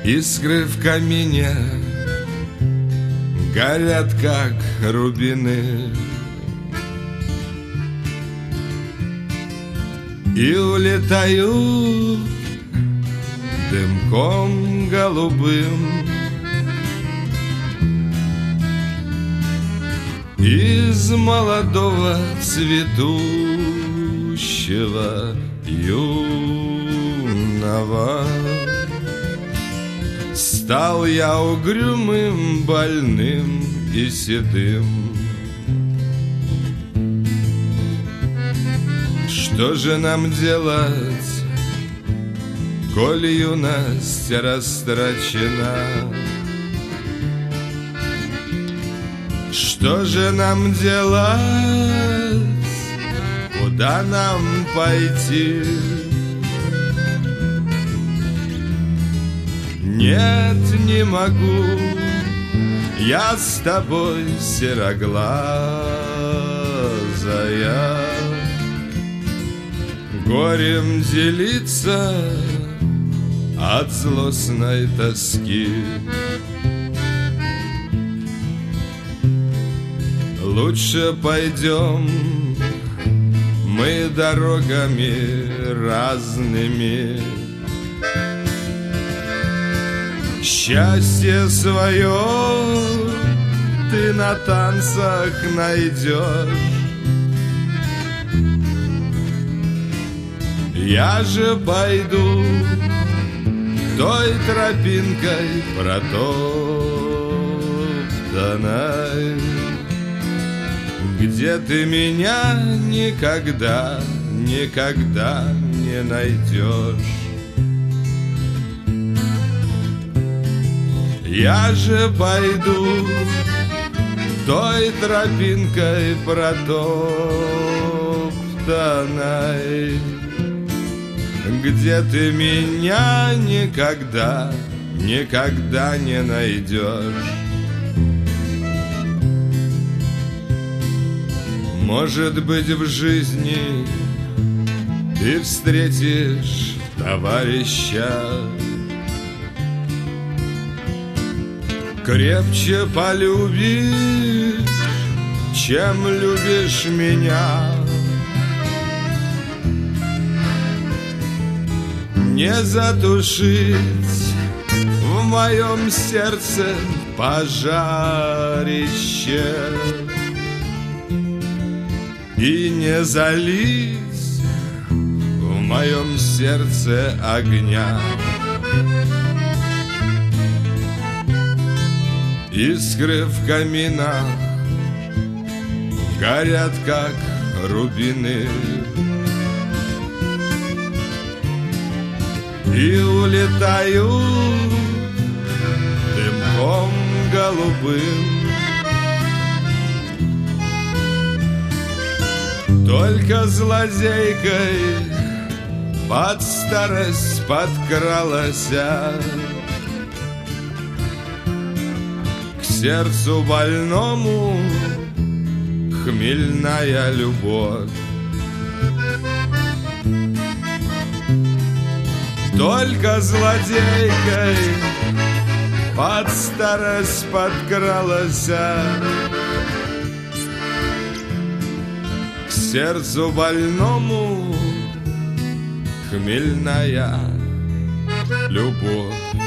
Искры в камине горят, как рубины, и улетают дымком голубым из молодого цветущего юного. Стал я угрюмым, больным и седым. Что же нам делать, коли юность растрачена? Что же нам делать, куда нам пойти? Нет, не могу я с тобой, сероглазая, горем делиться от злостной тоски. Лучше пойдем мы дорогами разными, счастье свое ты на танцах найдешь. Я же пойду той тропинкой протоптанной, где ты меня никогда, никогда не найдешь. Я же пойду той тропинкой протоптанной, где ты меня никогда, никогда не найдешь. Может быть, в жизни ты встретишь товарища, крепче полюбишь, чем любишь меня. Не затушить в моем сердце пожарище и не залить в моем сердце огня. Искры в каминах горят, как рубины, и улетают дымком голубым. Только злодейкой под старость подкралась к сердцу больному хмельная любовь. Только злодейкой под старость подкралась к сердцу больному хмельная любовь.